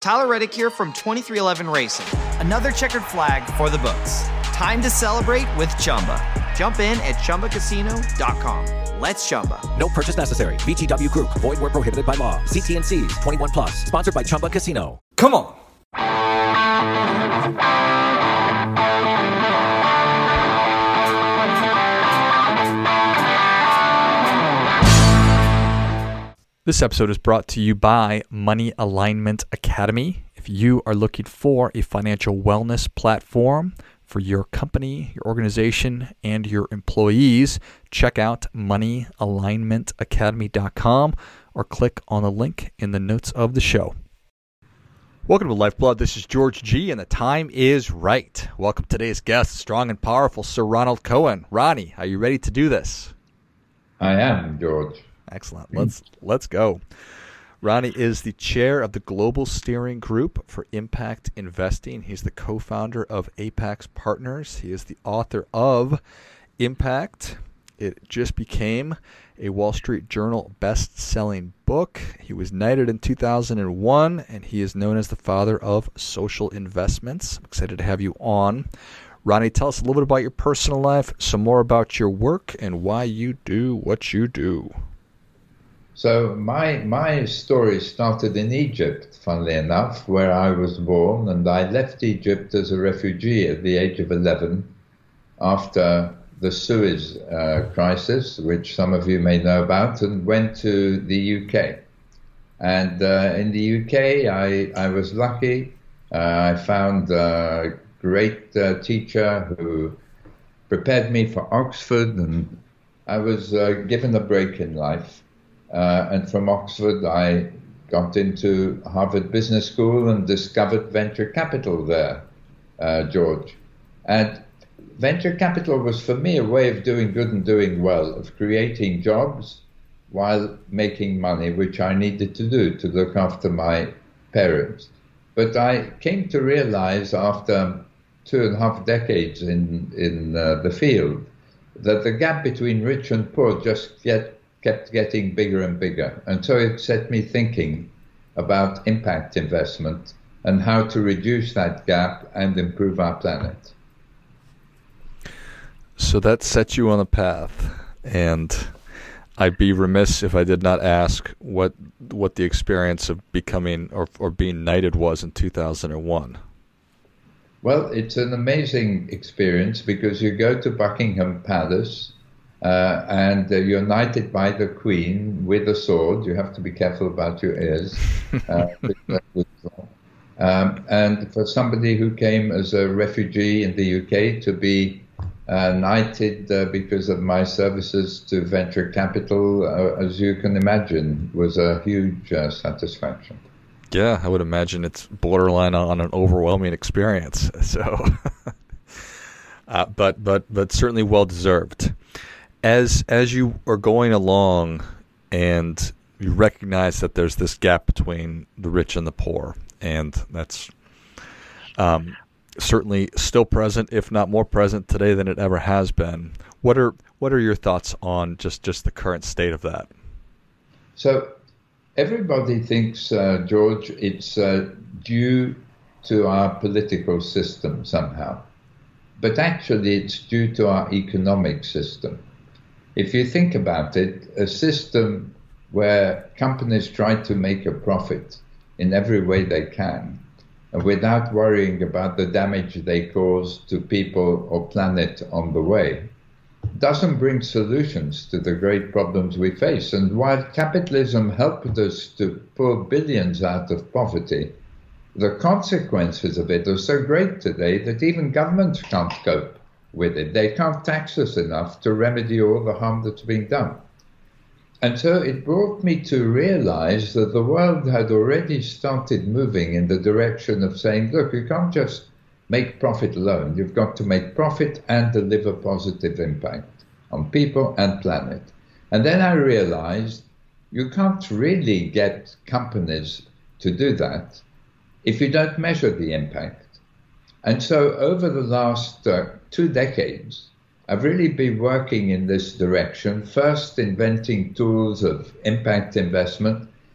Tyler Reddick here from 2311 Racing. Another checkered flag for the books. Time to celebrate with Chumba. Jump in at ChumbaCasino.com. Let's Chumba. No purchase necessary. VGW Group. Void where prohibited by law. See T&Cs. 21 plus. Sponsored by Chumba Casino. Come on. This episode is brought to you by Money Alignment Academy. If you are looking for a financial wellness platform for your company, your organization, and your employees, check out moneyalignmentacademy.com or click on the link in the notes of the show. Welcome to Lifeblood. This is George G, and the time is right. Welcome to today's guest, strong and powerful Sir Ronald Cohen. Ronnie, are you ready to do this? I am, George. Excellent. Let's go. Ronnie is the chair of the Global Steering Group for Impact Investing. He's the co-founder of Apax Partners. He is the author of Impact. It just became a Wall Street Journal best-selling book. He was knighted in 2001, and he is known as the father of social investments. I'm excited to have you on. Ronnie, tell us a little bit about your personal life, some more about your work, and why you do what you do. So my story started in Egypt, funnily enough, where I was born, and I left Egypt as a refugee at the age of 11 after the Suez crisis, which some of you may know about, and went to the UK. And in the UK, I was lucky. I found a great teacher who prepared me for Oxford, and I was given a break in life. And from Oxford, I got into Harvard Business School and discovered venture capital there, George. And venture capital was, for me, a way of doing good and doing well, of creating jobs while making money, which I needed to do to look after my parents. But I came to realize after 2.5 decades in the field that the gap between rich and poor just kept getting bigger and bigger. And so it set me thinking about impact investment and how to reduce that gap and improve our planet. So that set you on the path, and I'd be remiss if I did not ask what the experience of becoming or being knighted was in 2001. Well, it's an amazing experience because you go to Buckingham Palace and you're knighted by the Queen with a sword. You have to be careful about your ears. And for somebody who came as a refugee in the UK to be knighted because of my services to venture capital, as you can imagine, was a huge satisfaction. Yeah, I would imagine it's borderline on an overwhelming experience. So, but certainly well deserved. As you are going along and you recognize that there's this gap between the rich and the poor, and that's certainly still present, if not more present today than it ever has been. What are your thoughts on just the current state of that? So everybody thinks, George, it's due to our political system somehow. But actually it's due to our economic system. If you think about it, a system where companies try to make a profit in every way they can, without worrying about the damage they cause to people or planet on the way, doesn't bring solutions to the great problems we face. And while capitalism helped us to pull billions out of poverty, the consequences of it are so great today that even governments can't cope with it. They can't tax us enough to remedy all the harm that's being done. And so it brought me to realize that the world had already started moving in the direction of saying, look, you can't just make profit alone. You've got to make profit and deliver positive impact on people and planet. And then I realized you can't really get companies to do that if you don't measure the impact. And so over the last 2 decades, I've really been working in this direction, first inventing tools of impact investment,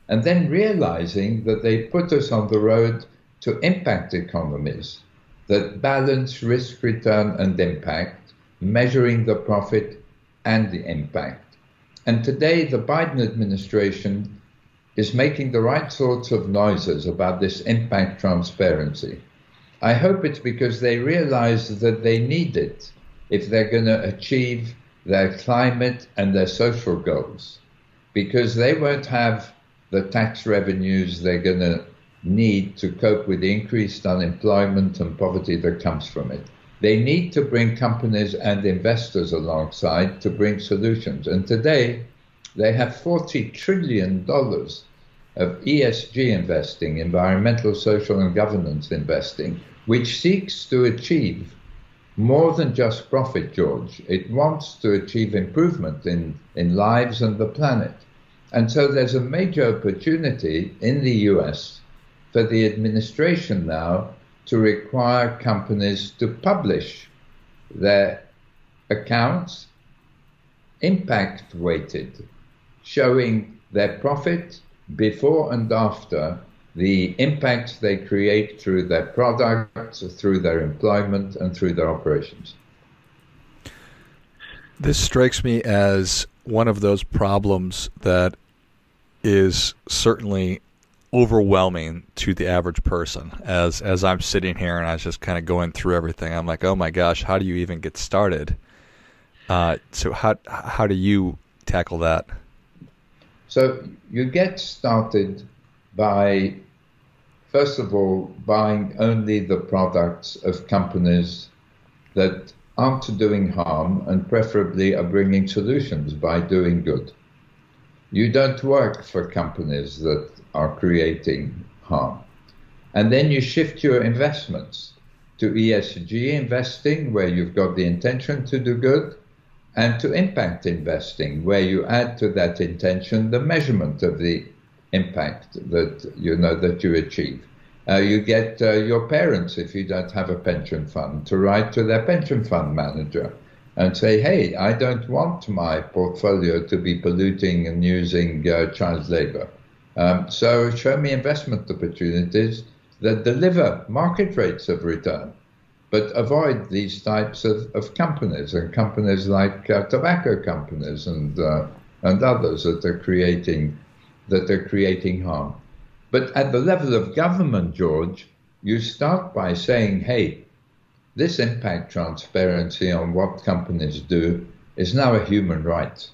and then realizing that they put us on the road to impact economies that balance risk, return, and impact, measuring the profit and the impact. And today, the Biden administration is making the right sorts of noises about this impact transparency. I hope it's because they realize that they need it if they're going to achieve their climate and their social goals, because they won't have the tax revenues they're going to need to cope with the increased unemployment and poverty that comes from it. They need to bring companies and investors alongside to bring solutions. And today, they have $40 trillion of ESG investing, environmental, social, and governance investing, which seeks to achieve more than just profit, George. It wants to achieve improvement in lives and the planet. And so there's a major opportunity in the US for the administration now to require companies to publish their accounts impact weighted, showing their profit before and after the impact they create through their products, through their employment, and through their operations. This strikes me as one of those problems that is certainly overwhelming to the average person. As I'm sitting here and I was just kind of going through everything, I'm like, oh my gosh, how do you even get started? So how do you tackle that? So you get started by, first of all, buying only the products of companies that aren't doing harm and preferably are bringing solutions by doing good. You don't work for companies that are creating harm. And then you shift your investments to ESG investing, where you've got the intention to do good, and to impact investing, where you add to that intention the measurement of the impact that you achieve. You get your parents, if you don't have a pension fund, to write to their pension fund manager and say, hey, I don't want my portfolio to be polluting and using child labor. So show me investment opportunities that deliver market rates of return, but avoid these types of companies, and companies like tobacco companies and others that are creating harm. But at the level of government, George, you start by saying, hey, this impact transparency on what companies do is now a human right.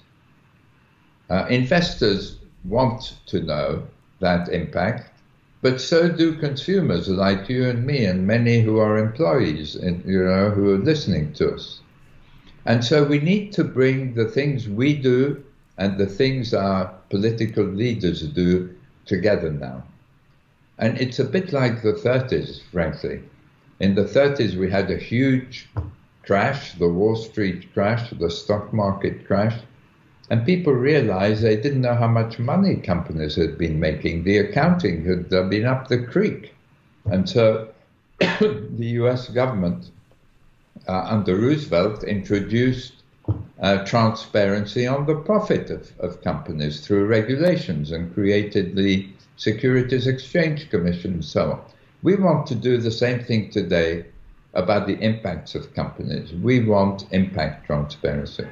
Investors want to know that impact, but so do consumers like you and me and many who are employees, who are listening to us. And so we need to bring the things we do and the things our political leaders do together now. And it's a bit like the 30s, frankly. In the 30s, we had a huge crash, the Wall Street crash, the stock market crash, and people realized they didn't know how much money companies had been making. The accounting had been up the creek. And so the US government, under Roosevelt, introduced transparency on the profit of companies through regulations and created the Securities Exchange Commission and so on. We want to do the same thing today about the impacts of companies. We want impact transparency.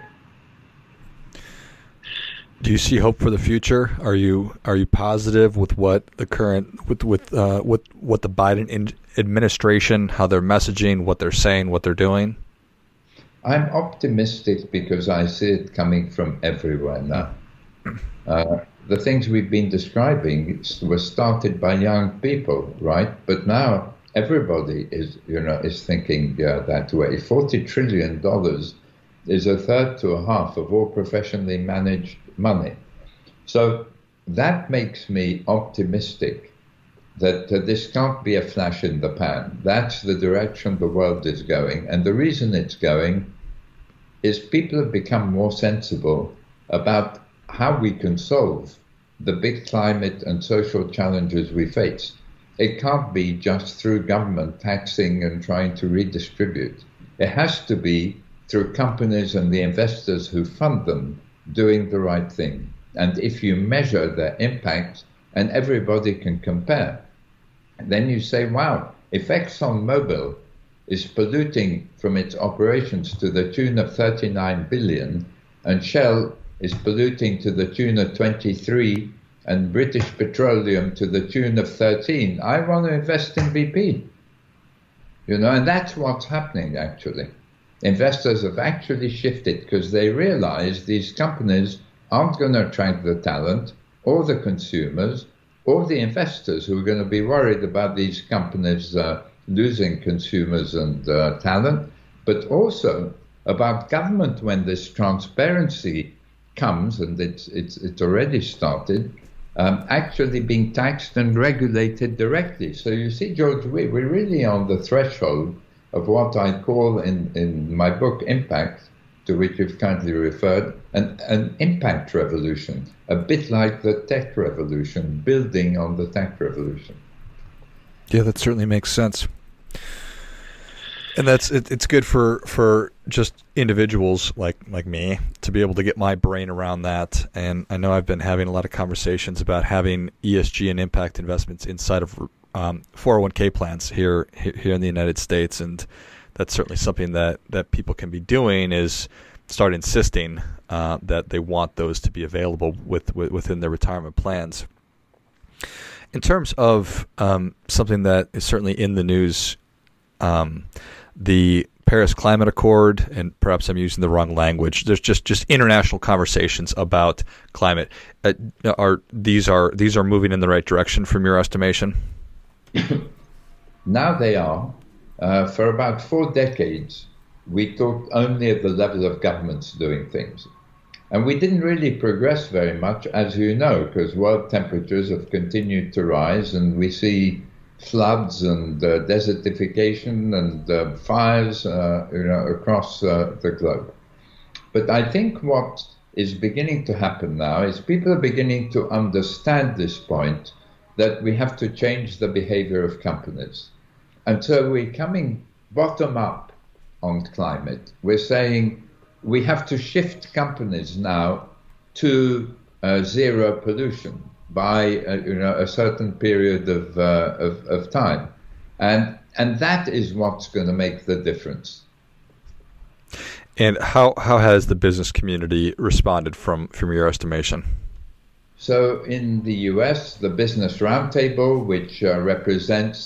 Do you see hope for the future? Are you positive with what the current with what the Biden administration, how they're messaging, what they're saying, what they're doing? I'm optimistic because I see it coming from everywhere now. The things we've been describing were started by young people, right? But now everybody is thinking that way. $40 trillion is a third to a half of all professionally managed money. So that makes me optimistic that this can't be a flash in the pan. That's the direction the world is going. And the reason it's going is people have become more sensible about how we can solve the big climate and social challenges we face. It can't be just through government taxing and trying to redistribute. It has to be through companies and the investors who fund them doing the right thing. And if you measure their impact, and everybody can compare. And then you say, wow, if ExxonMobil is polluting from its operations to the tune of 39 billion, and Shell is polluting to the tune of 23, and British Petroleum to the tune of 13, I want to invest in BP. And that's what's happening, actually. Investors have actually shifted because they realize these companies aren't going to attract the talent or the consumers or the investors who are going to be worried about these companies losing consumers and talent, but also about government when this transparency comes, and it's already started, actually being taxed and regulated directly. So you see, George, we're really on the threshold of what I call in my book Impact, to which you've kindly referred, an impact revolution, a bit like the tech revolution, building on the tech revolution. Yeah, that certainly makes sense. And it's good for just individuals like me to be able to get my brain around that. And I know I've been having a lot of conversations about having ESG and impact investments inside of 401k plans here in the United States, and that's certainly something that people can be doing, is start insisting that they want those to be available within their retirement plans. In terms of something that is certainly in the news, the Paris Climate Accord, and perhaps I'm using the wrong language, there's just international conversations about climate. These are moving in the right direction from your estimation? Now they are. For about 4 decades, we talked only at the level of governments doing things. And we didn't really progress very much, as you know, because world temperatures have continued to rise, and we see floods and desertification and fires across the globe. But I think what is beginning to happen now is people are beginning to understand this point, that we have to change the behavior of companies. And so we're coming bottom up on climate. We're saying we have to shift companies now to zero pollution by a certain period of time, and that is what's going to make the difference. And how has the business community responded from your estimation? So in the U.S., the Business Roundtable, which represents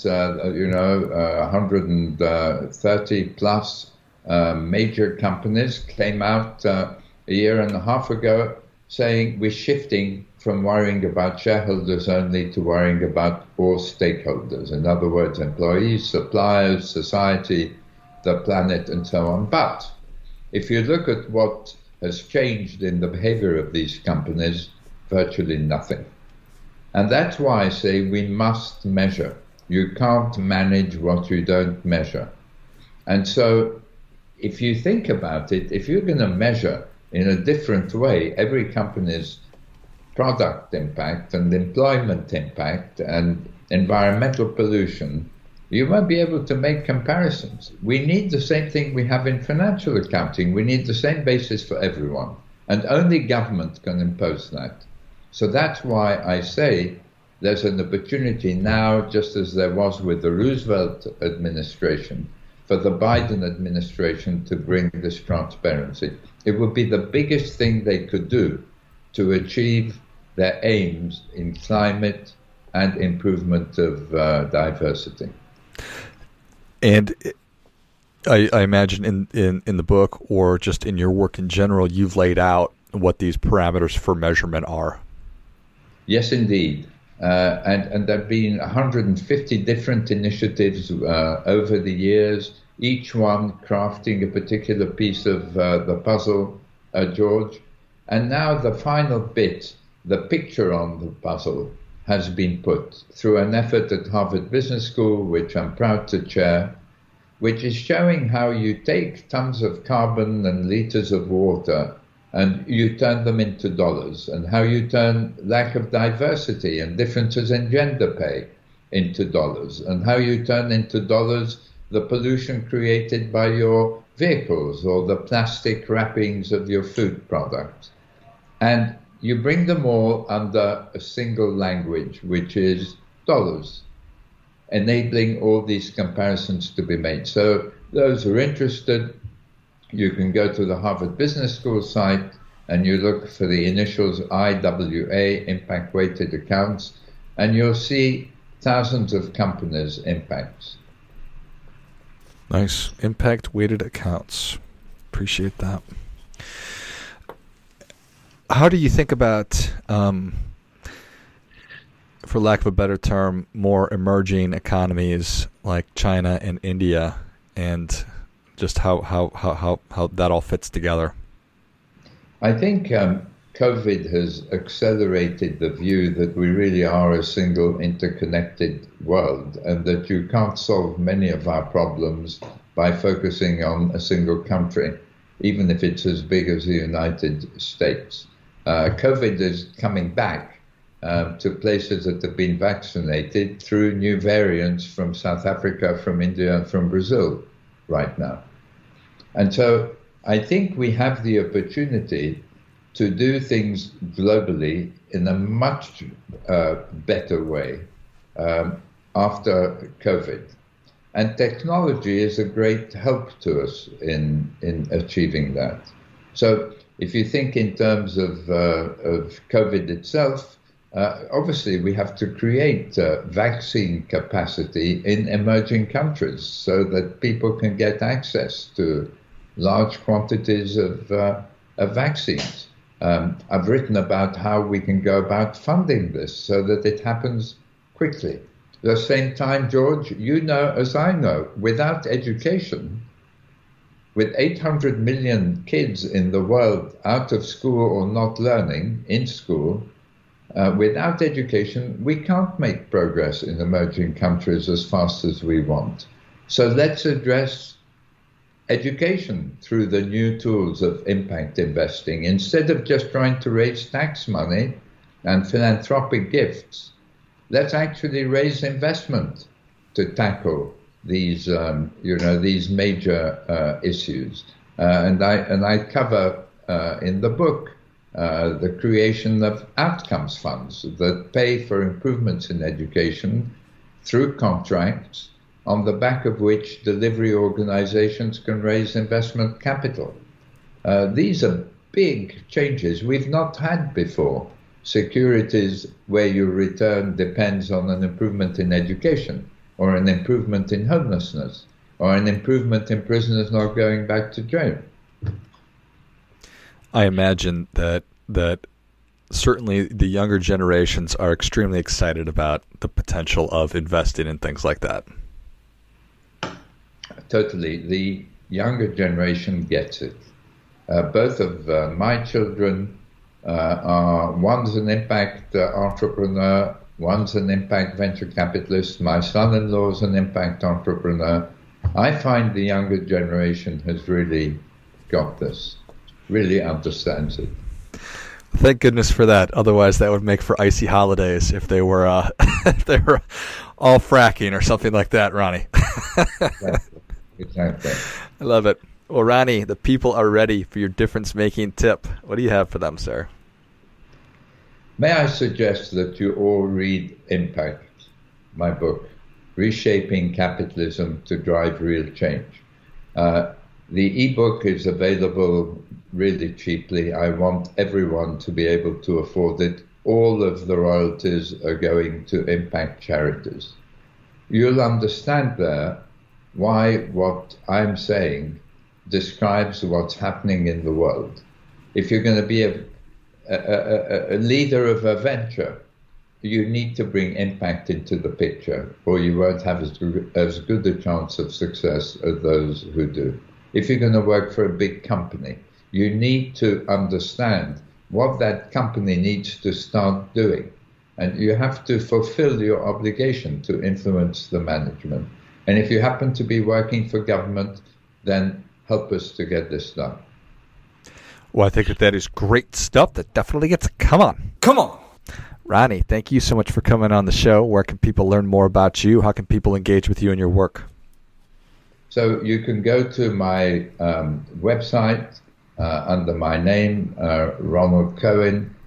130 plus major companies, came out a year and a half ago saying we're shifting from worrying about shareholders only to worrying about all stakeholders. In other words, employees, suppliers, society, the planet, and so on. But if you look at what has changed in the behavior of these companies, virtually nothing. And that's why I say we must measure. You can't manage what you don't measure. And so if you think about it, if you're going to measure in a different way every company's product impact and employment impact and environmental pollution, you won't be able to make comparisons. We need the same thing we have in financial accounting. We need the same basis for everyone, and only government can impose that. So that's why I say there's an opportunity now, just as there was with the Roosevelt administration, for the Biden administration to bring this transparency. It would be the biggest thing they could do to achieve their aims in climate and improvement of diversity. And I imagine in the book, or just in your work in general, you've laid out what these parameters for measurement are. Yes, indeed. And there have been 150 different initiatives over the years, each one crafting a particular piece of the puzzle, George. And now the final bit, the picture on the puzzle, has been put through an effort at Harvard Business School, which I'm proud to chair, which is showing how you take tons of carbon and liters of water and you turn them into dollars, and how you turn lack of diversity and differences in gender pay into dollars, and how you turn into dollars the pollution created by your vehicles or the plastic wrappings of your food products. And you bring them all under a single language, which is dollars, enabling all these comparisons to be made. So those who are interested, you can go to the Harvard Business School site and you look for the initials IWA, Impact Weighted Accounts, and you'll see thousands of companies' impacts. Nice. Impact Weighted Accounts. Appreciate that. How do you think about, for lack of a better term, more emerging economies like China and India, and just how that all fits together? I think COVID has accelerated the view that we really are a single interconnected world, and that you can't solve many of our problems by focusing on a single country, even if it's as big as the United States. COVID is coming back to places that have been vaccinated through new variants from South Africa, from India, and from Brazil right now. And so I think we have the opportunity to do things globally in a much better way after COVID. And technology is a great help to us in achieving that. So if you think in terms of COVID itself, obviously we have to create vaccine capacity in emerging countries so that people can get access to large quantities of vaccines. I've written about how we can go about funding this so that it happens quickly. At the same time, George, you know as I know, without education, with 800 million kids in the world out of school or not learning in school, without education, we can't make progress in emerging countries as fast as we want. So let's address education through the new tools of impact investing. Instead of just trying to raise tax money and philanthropic gifts, let's actually raise investment to tackle these, these major issues. And I cover in the book the creation of outcomes funds that pay for improvements in education through contracts, on the back of which delivery organizations can raise investment capital. These are big changes we've not had before. Securities where your return depends on an improvement in education, or an improvement in homelessness, or an improvement in prisoners not going back to jail. I imagine that certainly the younger generations are extremely excited about the potential of investing in things like that. Totally. The younger generation gets it. Both of my children one's an impact entrepreneur, one's an impact venture capitalist. My son-in-law is an impact entrepreneur. I find the younger generation has really got this, really understands it. Thank goodness for that. Otherwise, that would make for icy holidays if they were all fracking or something like that, Ronnie. Exactly. I love it. Well, Ronnie, the people are ready for your difference-making tip. What do you have for them, sir? May I suggest that you all read Impact, my book, Reshaping Capitalism to Drive Real Change. The ebook is available really cheaply. I want everyone to be able to afford it. All of the royalties are going to impact charities. You'll understand there why what I'm saying describes what's happening in the world. If you're going to be a leader of a venture, you need to bring impact into the picture, or you won't have as good a chance of success as those who do. If you're going to work for a big company, you need to understand what that company needs to start doing. And you have to fulfill your obligation to influence the management. And if you happen to be working for government, then help us to get this done. Well, I think that is great stuff. That definitely gets a come on. Come on. Ronnie, thank you so much for coming on the show. Where can people learn more about you? How can people engage with you and your work? So you can go to my website under my name, Ronald Cohen,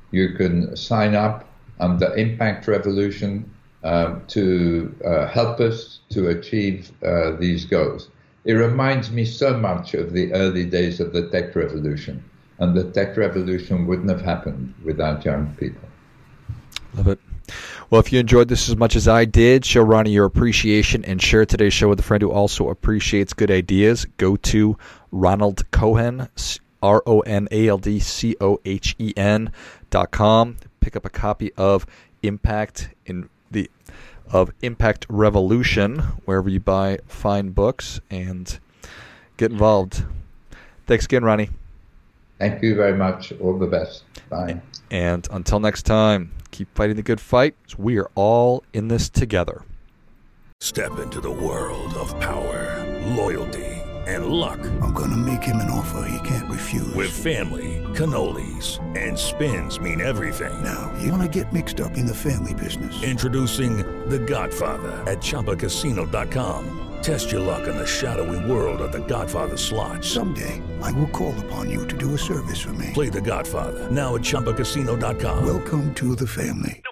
You can sign up under Impact Revolution to help us to achieve these goals. It reminds me so much of the early days of the tech revolution, and the tech revolution wouldn't have happened without young people. Love it. Well, if you enjoyed this as much as I did, show Ronnie your appreciation and share today's show with a friend who also appreciates good ideas. Go to Ronald Cohen, RONALDCOHEN.com. Pick up a copy of Impact Revolution wherever you buy fine books, and get involved. Thanks again, Ronnie. Thank you very much. All the best. Bye. And until next time, keep fighting the good fight. We are all in this together. Step into the world of power, loyalty, and luck. I'm going to make him an offer he can't refuse. With family, cannolis, and spins mean everything. Now, you want to get mixed up in the family business. Introducing The Godfather at ChumbaCasino.com. Test your luck in the shadowy world of The Godfather slot. Someday, I will call upon you to do a service for me. Play The Godfather now at ChumbaCasino.com. Welcome to the family.